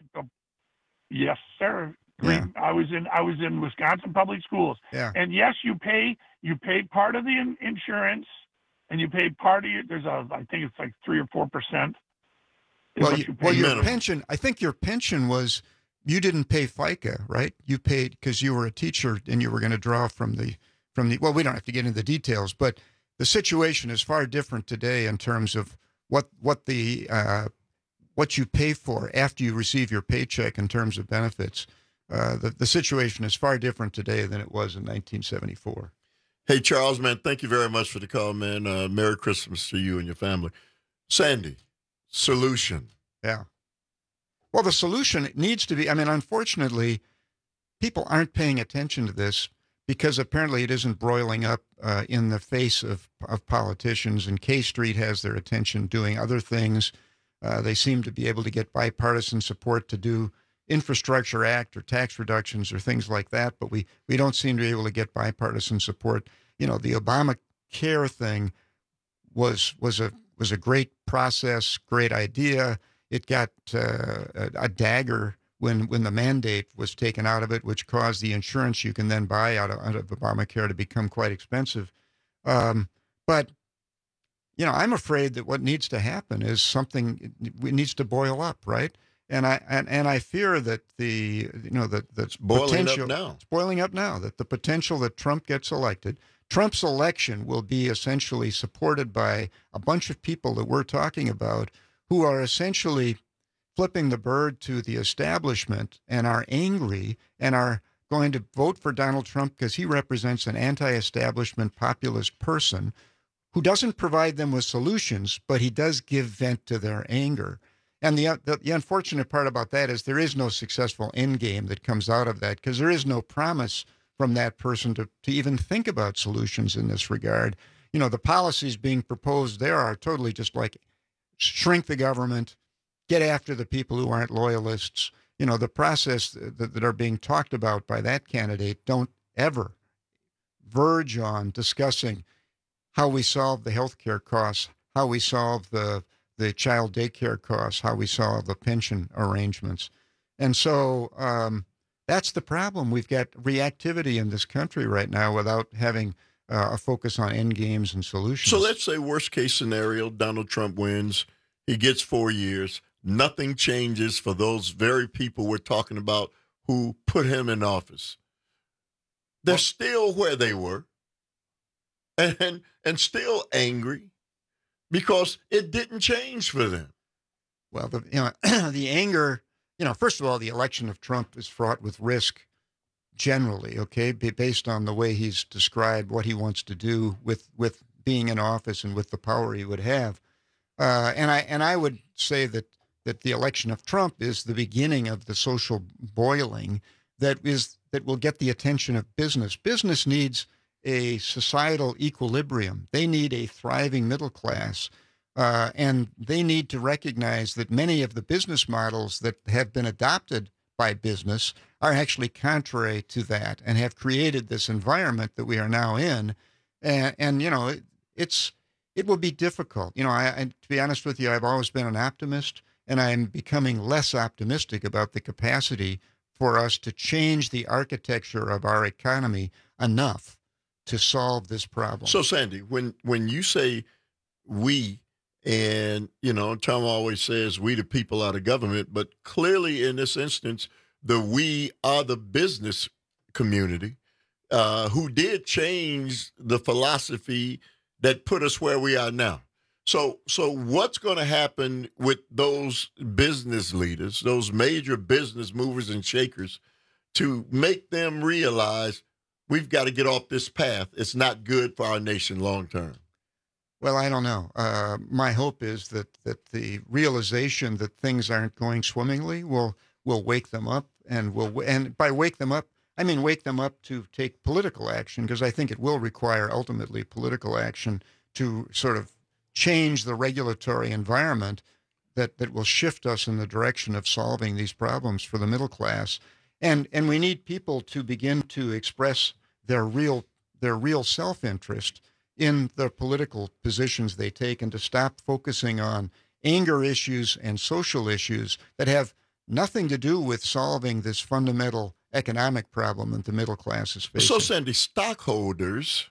Yes, sir. Yeah. Green- I was in I was in Wisconsin public schools. Yeah. And yes, you pay you pay part of the in, insurance, and you pay part of your. There's a I think it's like three or four percent. Well, you, you, well, your pension. I think your pension was you didn't pay FICA, right? You paid because you were a teacher and you were going to draw from the from the. Well, we don't have to get into the details, but the situation is far different today in terms of what what the uh, what you pay for after you receive your paycheck in terms of benefits. Uh, the the situation is far different today than it was in nineteen seventy-four. Hey, Charles, man, thank you very much for the call, man. Uh, Merry Christmas to you and your family. Sandy, solution. Yeah. Well, the solution needs to be, I mean, unfortunately, people aren't paying attention to this because apparently it isn't broiling up uh, in the face of, of politicians. And K Street has their attention doing other things. Uh, they seem to be able to get bipartisan support to do Infrastructure Act or tax reductions or things like that, but we, we don't seem to be able to get bipartisan support. You know, the Obamacare thing was was a was a great process, great idea. It got uh, a, a dagger when when the mandate was taken out of it, which caused the insurance you can then buy out of, out of Obamacare to become quite expensive. Um, but you know, I'm afraid that what needs to happen is something it needs to boil up, right? And I and, and I fear that the you know that that's Boiling up potential, now. It's boiling up now. That the potential that Trump gets elected, Trump's election will be essentially supported by a bunch of people that we're talking about, who are essentially flipping the bird to the establishment and are angry and are going to vote for Donald Trump because he represents an anti-establishment populist person who doesn't provide them with solutions, but he does give vent to their anger. And the, the the unfortunate part about that is there is no successful end game that comes out of that because there is no promise from that person to, to even think about solutions in this regard. You know, the policies being proposed there are totally just like shrink the government, get after the people who aren't loyalists. You know, the process that, that are being talked about by that candidate don't ever verge on discussing how we solve the health care costs, how we solve the the child daycare costs, how we solve the pension arrangements. And so um, that's the problem. We've got reactivity in this country right now without having uh, a focus on end games and solutions. So let's say worst case scenario, Donald Trump wins. He gets four years. Nothing changes for those very people we're talking about who put him in office. They're still where they were and, and still angry because it didn't change for them. Well, the, you know, the anger, you know, first of all, the election of Trump is fraught with risk generally, okay, based on the way he's described what he wants to do with, with being in office and with the power he would have. Uh, and I and I would say that, that the election of Trump is the beginning of the social boiling that is that will get the attention of business. Business needs a societal equilibrium. They need a thriving middle class. Uh, and they need to recognize that many of the business models that have been adopted by business are actually contrary to that and have created this environment that we are now in. And, and you know, it, it's it will be difficult. You know, I, I, to be honest with you, I've always been an optimist, and I'm becoming less optimistic about the capacity for us to change the architecture of our economy enough to solve this problem. So, Sandy, when when you say we, and, you know, Tom always says we the people are the government, but clearly in this instance, the we are the business community uh, who did change the philosophy that put us where we are now. So, so what's going to happen with those business leaders, those major business movers and shakers, to make them realize we've got to get off this path? It's not good for our nation long term. Well, I don't know. Uh, my hope is that that the realization that things aren't going swimmingly will will wake them up, and will and by wake them up, I mean wake them up to take political action, because I think it will require ultimately political action to sort of change the regulatory environment that, that will shift us in the direction of solving these problems for the middle class. And and we need people to begin to express their real their real self-interest in the political positions they take, and to stop focusing on anger issues and social issues that have nothing to do with solving this fundamental economic problem that the middle class is facing. So, Sandy, stockholders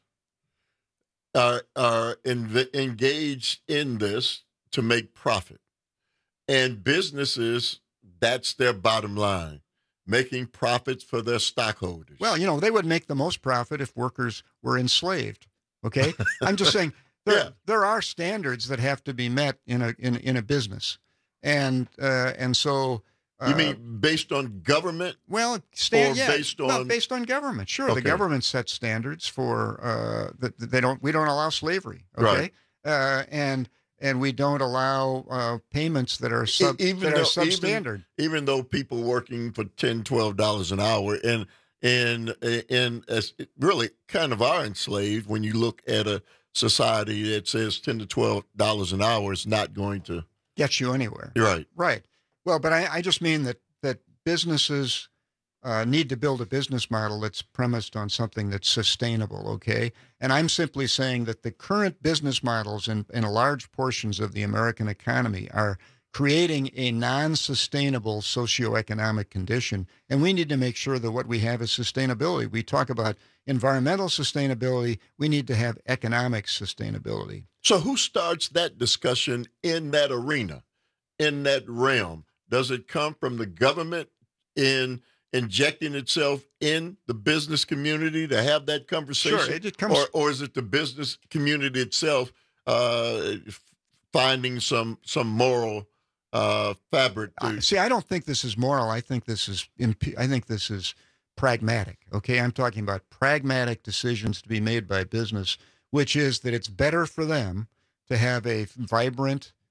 are are in, engaged in this to make profit, and businesses, that's their bottom line, making profits for their stockholders. Well, you know, they would make the most profit if workers were enslaved. Okay, I'm just saying there Yeah. there are standards that have to be met in a in in a business, and uh, and so. Uh, You mean based on government? Well, stand, or yeah, based well, on based on government. Sure, Okay. the government sets standards for uh, that that they don't. We don't allow slavery. Okay, Right. uh, and and we don't allow uh, payments that are sub E- even that though, are substandard. Even, even though people working for ten, twelve dollars an hour and and and as really kind of are enslaved when you look at a society that says ten to twelve dollars an hour is not going to Get you anywhere. right. Right. Well, but I, I just mean that that businesses uh, need to build a business model that's premised on something that's sustainable, okay? And I'm simply saying that the current business models in, in large portions of the American economy are creating a non-sustainable socioeconomic condition, and we need to make sure that what we have is sustainability. We talk about environmental sustainability. We need to have economic sustainability. So who starts that discussion in that arena, in that realm? Does it come from the government in injecting itself in the business community to have that conversation? Sure, it- it comes- or, or is it the business community itself uh, finding some some moral uh, fabric? To, Uh, see, I don't think this is moral. I think this is imp- I think this is pragmatic. Okay, I'm talking about pragmatic decisions to be made by business, which is that it's better for them to have a vibrant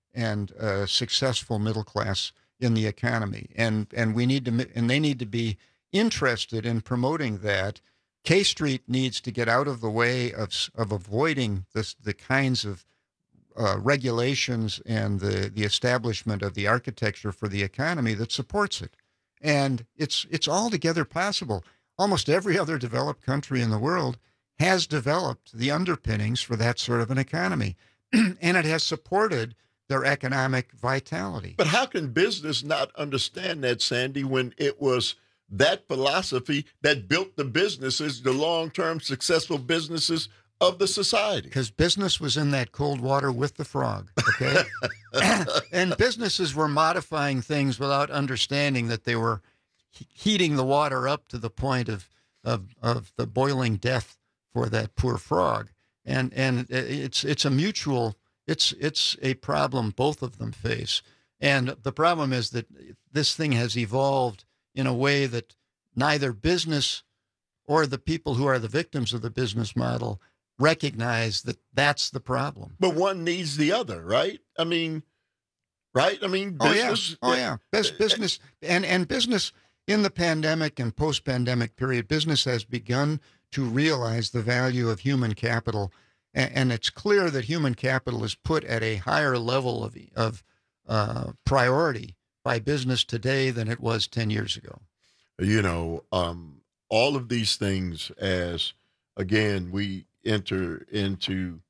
and uh, successful middle class in the economy, and and we need to and they need to be interested in promoting that. K Street needs to get out of the way of of avoiding this the kinds of uh, regulations and the the establishment of the architecture for the economy that supports it, and it's it's altogether possible. Almost every other developed country in the world has developed the underpinnings for that sort of an economy, and it has supported their economic vitality. But how can business not understand that, Sandy, when it was that philosophy that built the businesses, the long-term successful businesses of the society? Because business was in that cold water with the frog, okay? And businesses were modifying things without understanding that they were he- heating the water up to the point of, of, of the boiling death for that poor frog. And, and it's, it's a mutual... It's it's a problem both of them face. And the problem is that this thing has evolved in a way that neither business or the people who are the victims of the business model recognize that that's the problem. But one needs the other, right? I mean, right? I mean, business. Oh, yeah. Oh, yeah. Bus- business and, and business in the pandemic and post-pandemic period, business has begun to realize the value of human capital. And it's clear that human capital is put at a higher level of, of uh, priority by business today than it was ten years ago. You know, um, all of these things as, again, we enter into,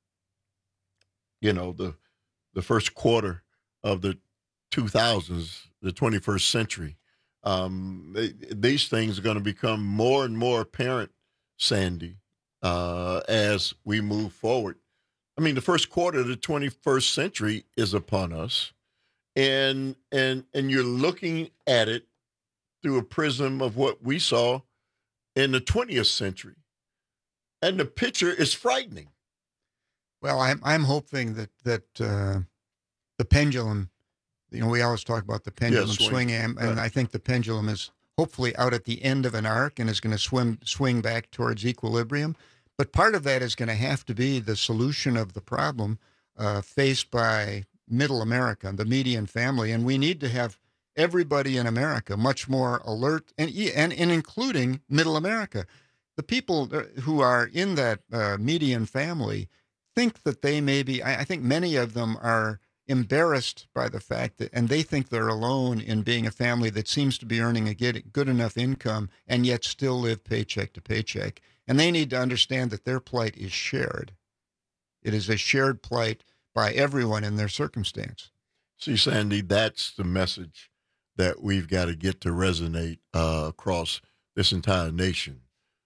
you know, the the first quarter of the two thousands, the twenty-first century, um, they, these things are going to become more and more apparent, Sandy, Uh, as we move forward. I mean, the first quarter of the twenty-first century is upon us, and and and you're looking at it through a prism of what we saw in the twentieth century, and the picture is frightening. Well, I'm I'm hoping that that uh, the pendulum, you know, we always talk about the pendulum Yeah, swing. swinging, and, and Right. I think the pendulum is hopefully out at the end of an arc and is going to swim swing back towards equilibrium. But part of that is going to have to be the solution of the problem uh, faced by middle America, the median family, and we need to have everybody in America much more alert, and and, and including middle America. The people who are in that uh, median family think that they may be, I, I think many of them are embarrassed by the fact that, and they think they're alone in being a family that seems to be earning a good, good enough income and yet still live paycheck to paycheck. And they need to understand that their plight is shared. It is a shared plight by everyone in their circumstance. See, Sandy, that's the message that we've got to get to resonate uh, across this entire nation.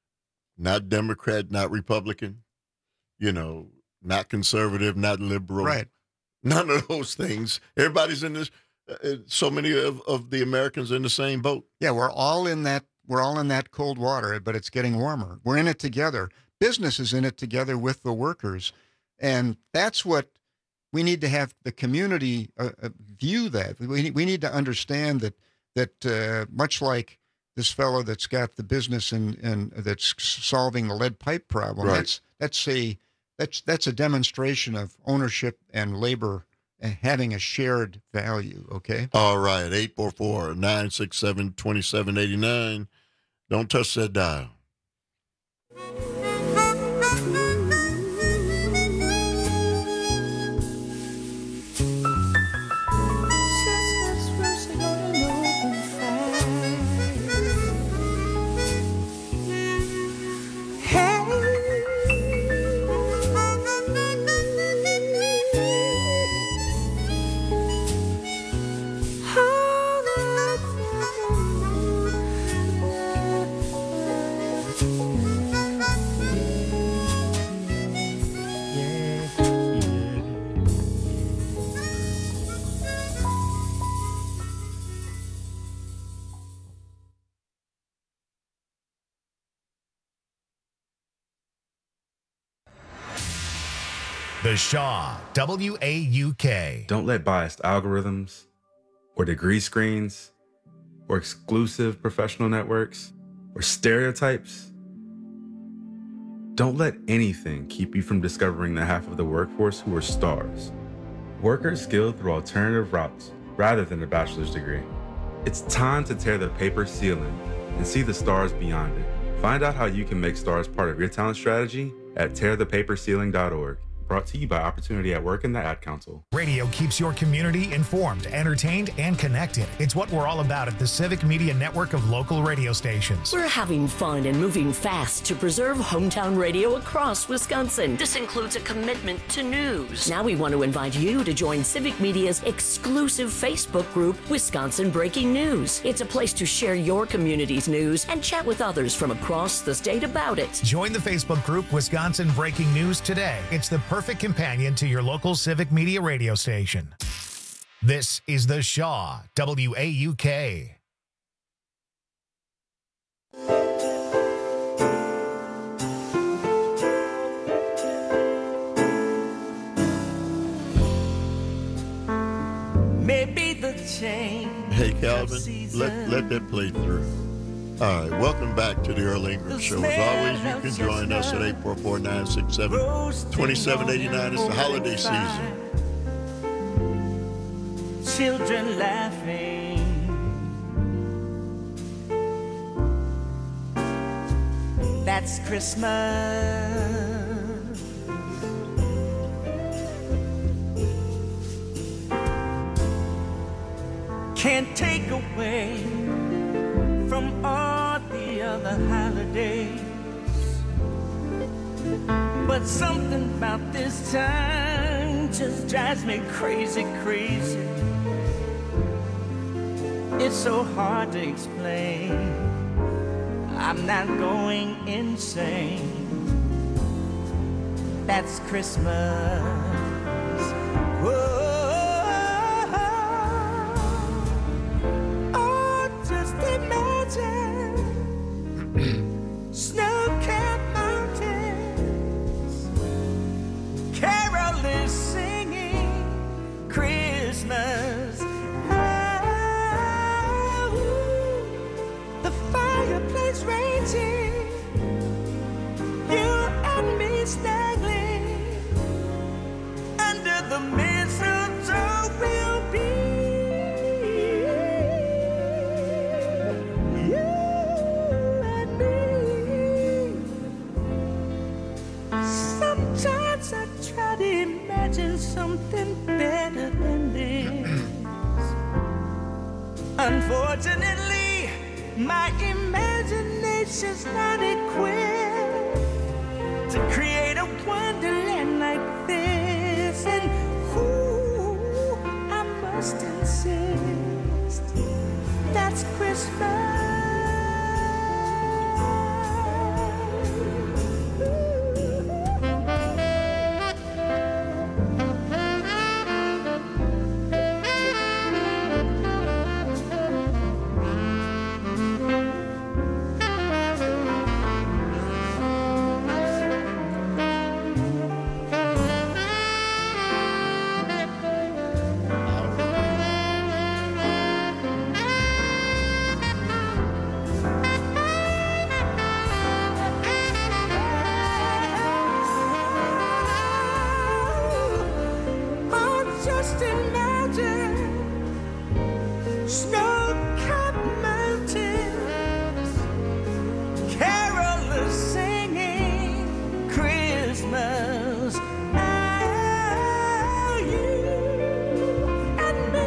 Not Democrat, not Republican, you know, not conservative, not liberal. Right. None of those things. Everybody's in this, uh, so many of, of the Americans in the same boat. Yeah, we're all in that we're all in that cold water, but it's getting warmer. We're in it together. Business is in it together with the workers. And that's what we need to have the community uh, uh, view that. We, we need to understand that that uh, much like this fellow that's got the business and and that's solving the lead pipe problem, Right. that's that's a that's that's a demonstration of ownership and labor uh, having a shared value, okay? All right, eight four four, nine six seven, two seven eight nine. Don't touch that dial. The Shaw, W A U K. Don't let biased algorithms or degree screens or exclusive professional networks or stereotypes. Don't let anything keep you from discovering the half of the workforce who are stars. Workers skilled through alternative routes rather than a bachelor's degree. It's time to tear the paper ceiling and see the stars beyond it. Find out how you can make stars part of your talent strategy at tear the paper ceiling dot org. Brought to you by Opportunity at Work and the Ad Council. Radio keeps your community informed, entertained, and connected. It's what we're all about at the Civic Media Network of local radio stations. We're having fun and moving fast to preserve hometown radio across Wisconsin. This includes a commitment to news. Now we want to invite you to join Civic Media's exclusive Facebook group, Wisconsin Breaking News. It's a place to share your community's news and chat with others from across the state about it. Join the Facebook group Wisconsin Breaking News today. It's the perfect companion to your local Civic Media radio station. This is The Shaw, W A U K. Maybe the change. Hey, Calvin, let, let that play through. All right, welcome back to the Earl Ingram Show. As always, you can join us at eight four four, nine six seven, two seven eight nine. It's the holiday season. Children laughing. That's Christmas. Can't take away from all the other holidays, but something about this time just drives me crazy, crazy. It's so hard to explain. I'm not going insane. That's Christmas. Whoa. Snow-capped mountains, carolers singing Christmas. Oh, the fireplace raging, you and me snuggling under the mistletoe will be. Sometimes I try to imagine something better than this. Unfortunately, my imagination's not equipped to create a wonderland like this. And ooh, I must insist, that's Christmas. Just imagine snow-capped mountains, carolers singing Christmas. Oh, you and me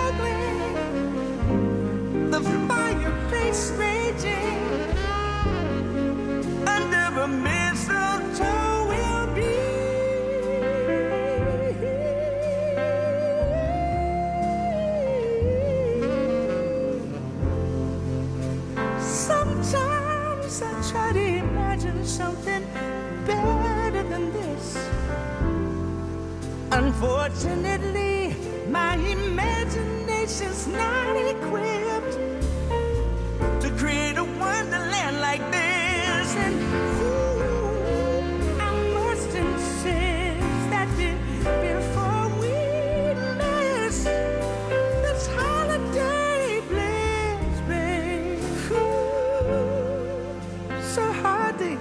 snuggling, the fireplace raging under a mistletoe will be. Sometimes I try to imagine something better than this. Unfortunately, my imagination's not equipped to create a wonderland like this. And ooh, I must insist that before we miss this holiday bliss, babe. So hard to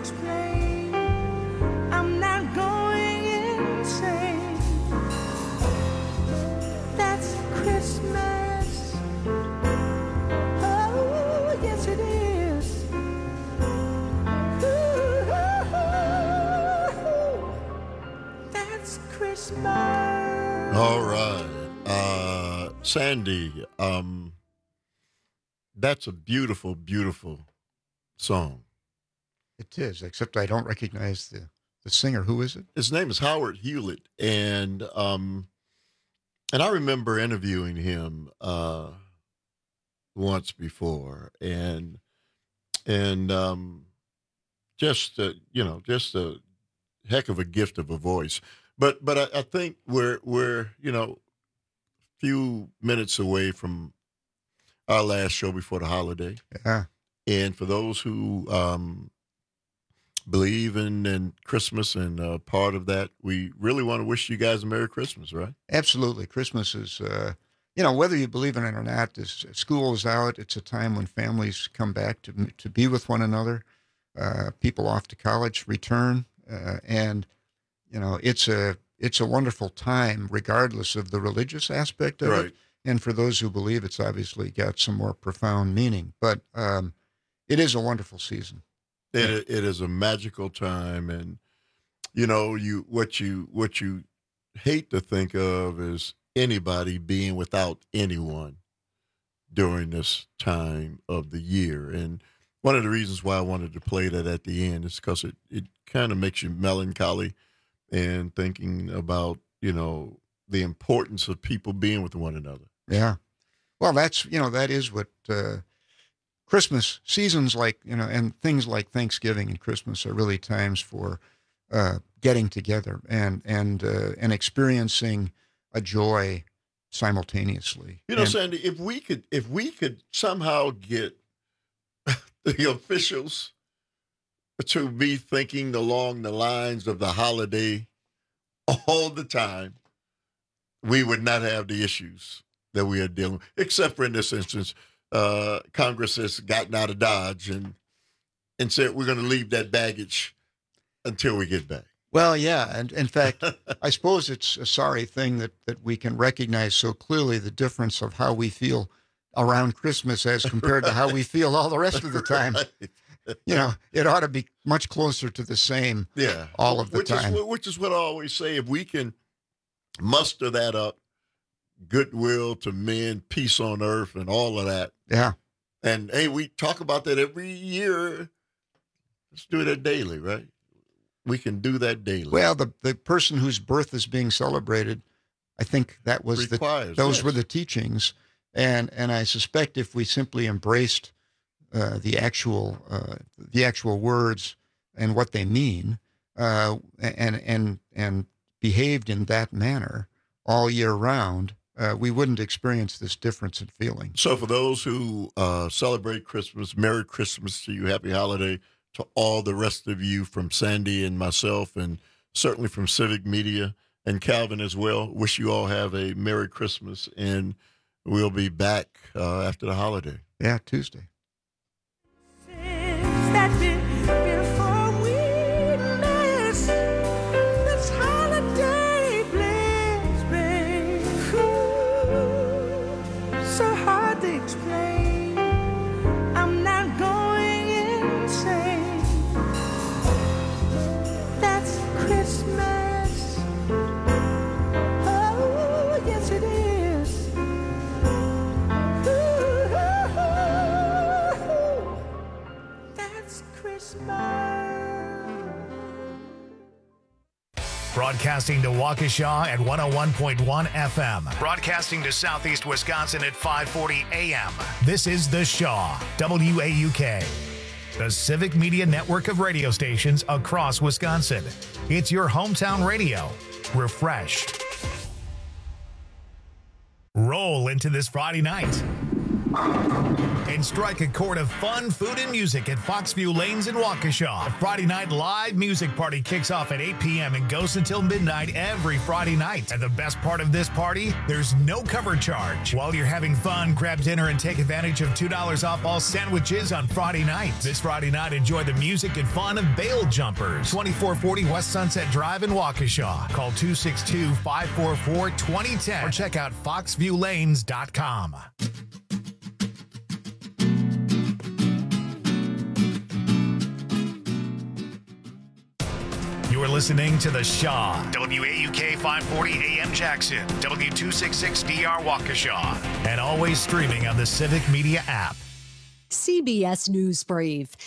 explain. I'm not going insane. All right. Uh, Sandy, um, that's a beautiful, beautiful song. It is, except I don't recognize the, the singer. Who is it? His name is Howard Hewlett, and um, and I remember interviewing him uh, once before, and and um, just uh, you know, just a heck of a gift of a voice. But but I, I think we're we're you know, a few minutes away from our last show before the holiday. Yeah. And for those who um, believe in, in Christmas and uh, part of that, we really want to wish you guys a Merry Christmas, right? Absolutely. Christmas is, uh, you know, whether you believe in it or not, this school is out. It's a time when families come back to to be with one another. Uh, people off to college return, uh, and you know, it's a it's a wonderful time, regardless of the religious aspect of Right. it. And for those who believe, it's obviously got some more profound meaning. But um, it is a wonderful season. It it is a magical time, and you know you what you what you hate to think of is anybody being without anyone during this time of the year. And one of the reasons why I wanted to play that at the end is because it it kind of makes you melancholy and thinking about you know the importance of people being with one another. Yeah. Well, that's, you know, that is what uh, Christmas seasons like, you know, and things like Thanksgiving and Christmas are really times for uh, getting together and, and, uh, and experiencing a joy simultaneously. You know, And- Sandy, if we could, if we could somehow get the officials to be thinking along the lines of the holiday all the time, we would not have the issues that we are dealing with, except for in this instance, uh, Congress has gotten out of Dodge and and said we're going to leave that baggage until we get back. Well, yeah, and in fact, I suppose it's a sorry thing that, that we can recognize so clearly the difference of how we feel around Christmas as compared to how we feel all the rest of the time. You know, it ought to be much closer to the same Yeah, all of the which time. Is, which is what I always say: if we can muster that up, goodwill to men, peace on earth, and all of that. Yeah. And hey, we talk about that every year. Let's do that daily, right? We can do that daily. Well, the, the person whose birth is being celebrated, I think that was Requires, the, those yes. were the teachings. And, and I suspect if we simply embraced uh, the actual, uh, the actual words and what they mean, uh, and, and, and behaved in that manner all year round, uh, we wouldn't experience this difference in feeling. So for those who uh, celebrate Christmas, Merry Christmas to you, Happy Holiday to all the rest of you, from Sandy and myself, and certainly from Civic Media and Calvin as well. Wish you all have a Merry Christmas, and we'll be back uh, after the holiday. Yeah, Tuesday. That before we miss this holiday bliss, babe. Ooh, so hard to explain. I'm not going insane. That's Christmas. Oh, yes it is. Ooh, that's Christmas. Broadcasting to Waukesha at one oh one point one F M. Broadcasting to Southeast Wisconsin at five forty A M. This is The Shaw, W A U K. The Civic Media network of radio stations across Wisconsin. It's your hometown radio. Refreshed. Roll into this Friday night and strike a chord of fun, food, and music at Foxview Lanes in Waukesha. The Friday night live music party kicks off at eight p.m. and goes until midnight every Friday night. And the best part of this party, there's no cover charge. While you're having fun, grab dinner and take advantage of two dollars off all sandwiches on Friday night. This Friday night, enjoy the music and fun of Bail Jumpers. twenty-four forty West Sunset Drive in Waukesha. Call two six two, five four four, two oh one oh or check out foxview lanes dot com. You're listening to The Shaw, W A U K five forty A M Jackson, W two sixty-six D R Waukesha, and always streaming on the Civic Media app. C B S News Brief.